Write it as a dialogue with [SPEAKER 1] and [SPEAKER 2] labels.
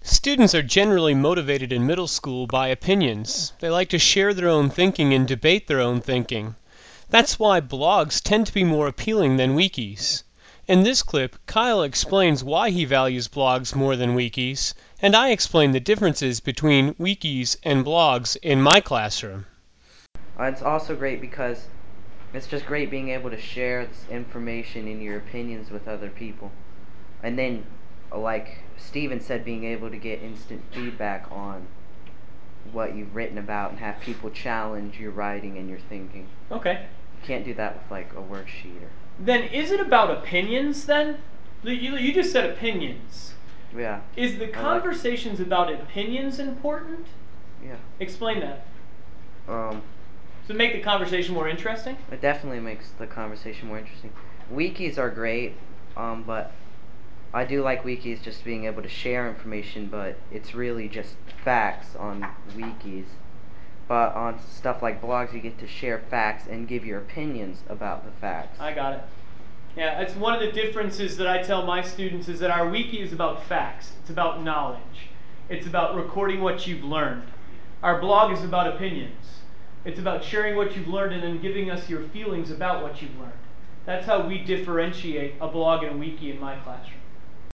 [SPEAKER 1] Students are generally motivated in middle school by opinions. They like to share their own thinking and debate their own thinking. That's why blogs tend to be more appealing than wikis. In this clip, Kyle explains why he values blogs more than wikis, and I explain the differences between wikis and blogs in my classroom.
[SPEAKER 2] It's also great because it's just great being able to share this information and your opinions with other people. And then, like Steven said, being able to get instant feedback on what you've written about and have people challenge your writing and your thinking.
[SPEAKER 3] Okay.
[SPEAKER 2] You can't do that with like a worksheet or.
[SPEAKER 3] Then is it about opinions then? You just said opinions.
[SPEAKER 2] Yeah.
[SPEAKER 3] Is the conversations about opinions important?
[SPEAKER 2] Yeah.
[SPEAKER 3] Explain that.
[SPEAKER 2] Um,
[SPEAKER 3] So make the conversation more interesting?
[SPEAKER 2] it definitely makes the conversation more interesting. Wikis are great, but I do like wikis just being able to share information, but it's really just facts on wikis. But on stuff like blogs, you get to share facts and give your opinions about the facts.
[SPEAKER 3] I got it. Yeah, it's one of the differences that I tell my students is that our wiki is about facts. It's about knowledge. It's about recording what you've learned. Our blog is about opinions. It's about sharing what you've learned and then giving us your feelings about what you've learned. That's how we differentiate a blog and a wiki in my classroom.